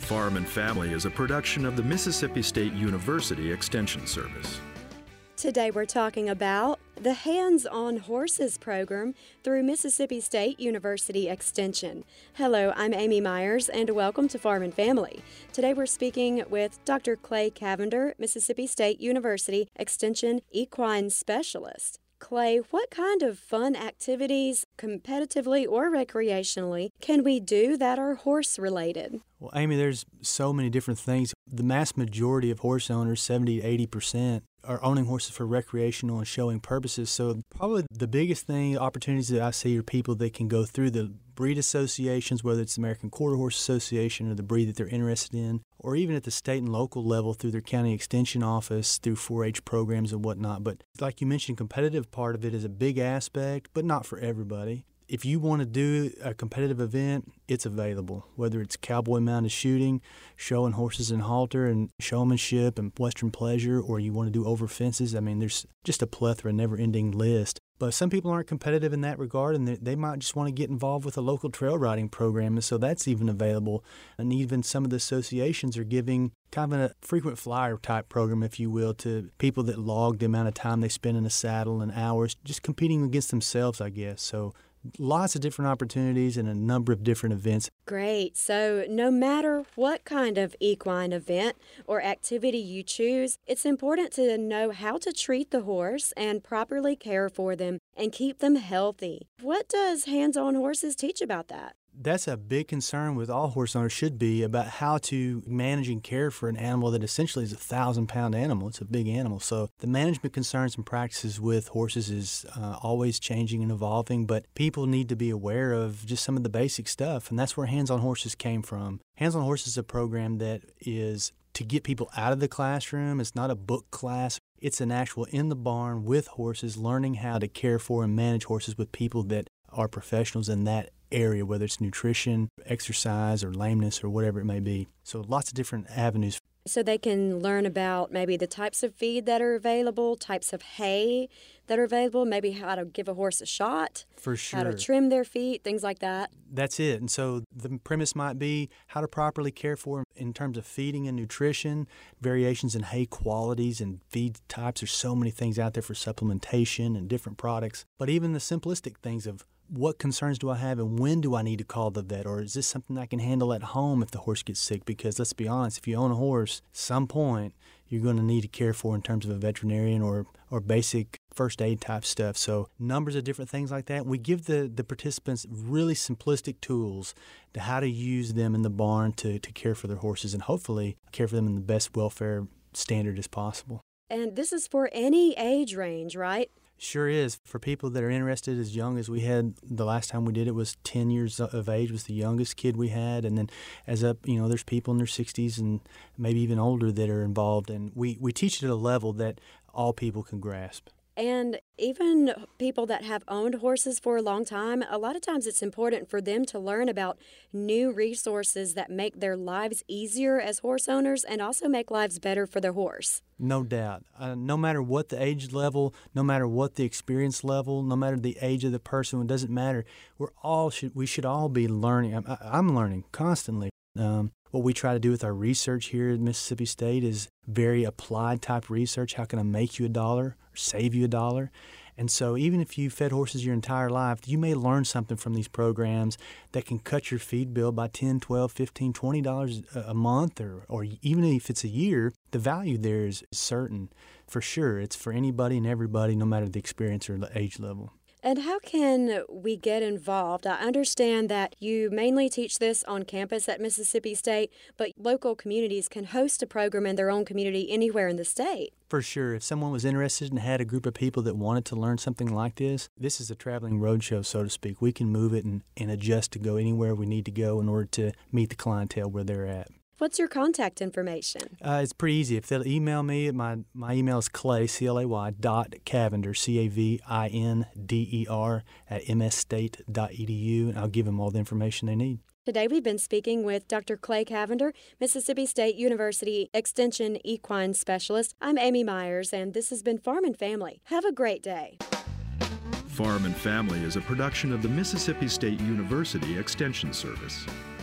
Farm and Family is a production of the Mississippi State University Extension Service. Today we're talking about the Hands-on Horses program through Mississippi State University Extension. Hello, I'm Amy Myers, and welcome to Farm and Family. Today we're speaking with Dr. Clay Cavender, Mississippi State University Extension Equine Specialist. Clay, what kind of fun activities, competitively or recreationally, can we do that are horse-related? Well, Amy, there's so many different things. The mass majority of horse owners, 70 to 80%, are owning horses for recreational and showing purposes. So probably the biggest thing, opportunities that I see are people that can go through the breed associations, whether it's the American Quarter Horse Association or the breed that they're interested in, or even at the state and local level through their county extension office, through 4-H programs and whatnot. But like you mentioned, competitive part of it is a big aspect, but not for everybody. If you want to do a competitive event, it's available, whether it's cowboy mounted shooting, showing horses in halter and showmanship and Western pleasure, or you want to do over fences. I mean, there's just a plethora, never-ending list. But some people aren't competitive in that regard, and they might just want to get involved with a local trail riding program, and so that's even available. And even some of the associations are giving kind of a frequent flyer type program, if you will, to people that log the amount of time they spend in a saddle and hours, just competing against themselves, I guess. So lots of different opportunities and a number of different events. Great. So no matter what kind of equine event or activity you choose, it's important to know how to treat the horse and properly care for them and keep them healthy. What does Hands-on Horses teach about that? That's a big concern with all horse owners should be about how to manage and care for an animal that essentially is a 1,000-pound animal. It's a big animal. So the management concerns and practices with horses is always changing and evolving, but people need to be aware of just some of the basic stuff, and that's where Hands-on Horses came from. Hands-on Horses is a program that is to get people out of the classroom. It's not a book class. It's an actual in the barn with horses, learning how to care for and manage horses with people that are professionals in that area, whether it's nutrition, exercise, or lameness, or whatever it may be. So lots of different avenues. So they can learn about maybe the types of feed that are available, types of hay that are available, maybe how to give a horse a shot, for sure, how to trim their feet, things like that. That's it. And so the premise might be how to properly care for them in terms of feeding and nutrition, variations in hay qualities and feed types. There's so many things out there for supplementation and different products. But even the simplistic things of what concerns do I have and when do I need to call the vet, or is this something I can handle at home if the horse gets sick? Because let's be honest, if you own a horse, at some point you're going to need to care for in terms of a veterinarian or basic first aid type stuff. So numbers of different things like that. We give the participants really simplistic tools to how to use them in the barn to care for their horses and hopefully care for them in the best welfare standard as possible. And this is for any age range, right? Sure is. For people that are interested as young as we had the last time we did it was 10 years of age was the youngest kid we had. And then as up, there's people in their 60s and maybe even older that are involved. And we teach it at a level that all people can grasp. And even people that have owned horses for a long time, a lot of times it's important for them to learn about new resources that make their lives easier as horse owners and also make lives better for their horse. No doubt. No matter what the age level, no matter what the experience level, no matter the age of the person, it doesn't matter. We should all be learning. I'm learning constantly. What we try to do with our research here at Mississippi State is very applied type research. How can I make you $1 or save you $1? And so even if you fed horses your entire life, you may learn something from these programs that can cut your feed bill by $10, $12, $15, $20 a month, or even if it's a year. The value there is certain for sure. It's for anybody and everybody, no matter the experience or the age level. And how can we get involved? I understand that you mainly teach this on campus at Mississippi State, but local communities can host a program in their own community anywhere in the state. For sure. If someone was interested and had a group of people that wanted to learn something like this is a traveling roadshow, so to speak. We can move it and adjust to go anywhere we need to go in order to meet the clientele where they're at. What's your contact information? It's pretty easy. If they'll email me, my email is Clay, CLAY.Cavender, CAVINDER, at msstate.edu, and I'll give them all the information they need. Today we've been speaking with Dr. Clay Cavender, Mississippi State University Extension Equine Specialist. I'm Amy Myers, and this has been Farm and Family. Have a great day. Farm and Family is a production of the Mississippi State University Extension Service.